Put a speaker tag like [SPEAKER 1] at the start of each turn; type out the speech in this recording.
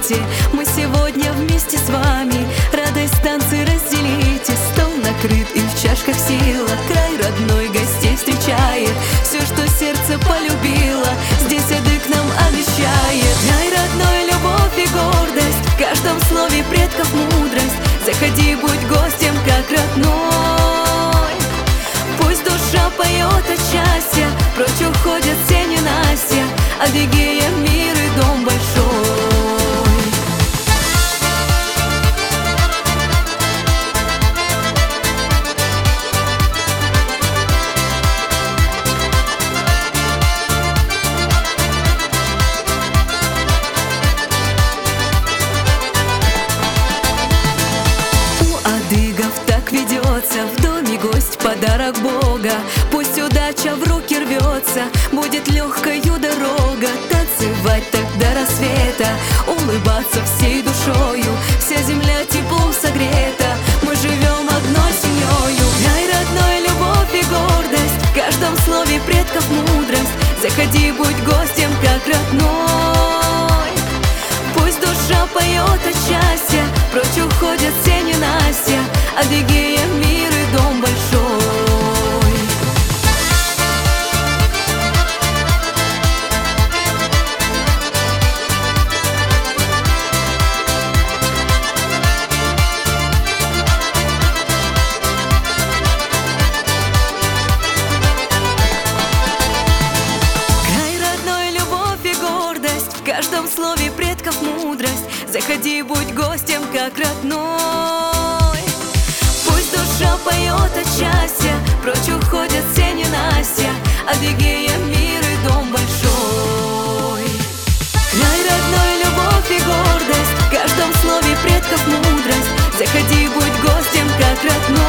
[SPEAKER 1] радуйте, мы сегодня вместе с вами. Радость танцы разделите, стол накрыт и в чашках сила. Край родной гостей встречает, все, что сердце полюбило, здесь эдык нам обещает. Край родной, любовь и гордость, в каждом слове предков мудрость. Заходи, будь гостем, как родной. Пусть душа поет от счастья, прочь уходят все ненастья. Адыгея — мир и дом большой. Адыгов так ведется, в доме гость — подарок Бога. Пусть удача в руки рвется, будет легкою дорога. Танцевать так до рассвета, улыбаться всей душою. Вся земля теплом согрета, мы живем одной семьёю. Край родной, любовь и гордость, в каждом слове предков мудрость. Заходи, будь гостем, как родной. Пусть душа поет от счастья, прочь уходят все ненастья. Адыгея — мир и дом большой. Край родной, любовь и гордость, в каждом слове предков мудрость. Заходи, будь гостем, как родной. Пусть душа поет от счастья, прочь уходят все ненастья. Адыгея — мир и дом большой. Край родной, любовь и гордость, в каждом слове предков мудрость. Заходи, будь гостем, как родной.